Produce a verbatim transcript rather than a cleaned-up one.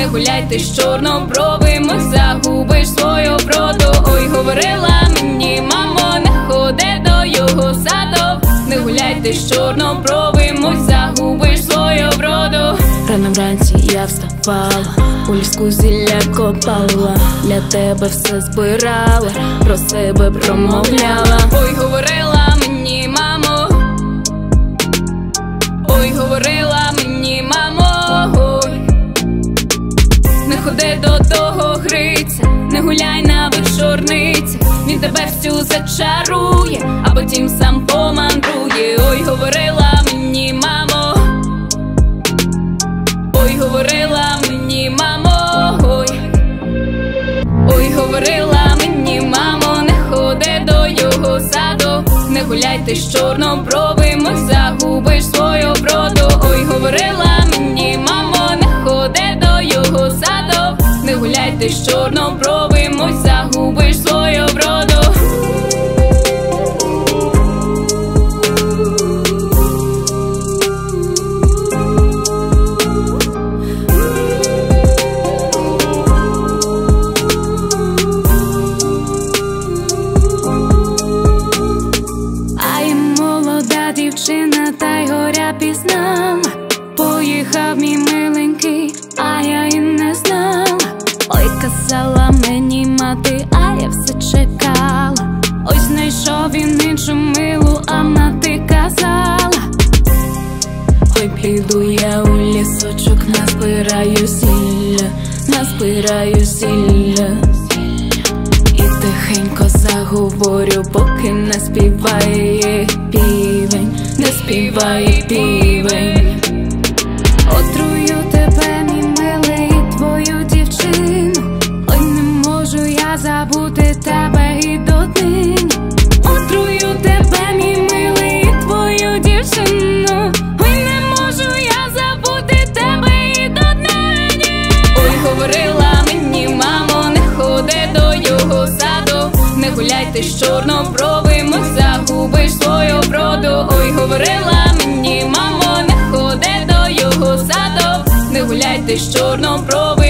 не гуляй ти з чорнобровим, ой, загубиш свою вроду. Ой, говорила мені, мамо, не ходи до його саду, не гуляй ти з чорнобровим, ой, загубиш свою вроду. Рано вранці я вставала, у ліску зілля копала, для тебе все збирала, про себе промовляла. Ой, говорила мені, мамо, ой, говорила мені, мамо, ой, не ходи до того гриця, не гуляй на вечорниці, він тебе всю зачарує, а потім сам помандрує. Ой, говорила мені, мамо, ой, говорила мені, мамо, ой, ой, говорила мені, мамо, не ходи до його саду, не гуляй ти з чорнобровим, ой, загубиш свою вроду. Ой, говорила мені, мамо, не ходи до його саду, не гуляй ти з чорнобровим, ой, загубиш свою вроду. Дівчина, та й горя пізнала, поїхав мій миленький, а я й не знала. Ой, казала мені мати, а я все чекала. Ой, знайшов він іншу милу, а мати казала: ой, піду я у лісочок, назбираю зілля, назбираю зілля, і тихенько заговорю, поки не співає півень, не співає півень. Отрую тебе, мій милий, і твою дівчину, ой, не можу я забути тебе і доднині. Отрую тебе, мій милий, і твою дівчину, ой, не можу я забути тебе і доднині. Ой, говорила мені, мамо, не ходи до його саду, не гуляй ти з чорнобровим, ой, загубиш свою вроду. Ой, говорила мені, мамо, не ходи до його саду, не гуляй ти з чорнобровим.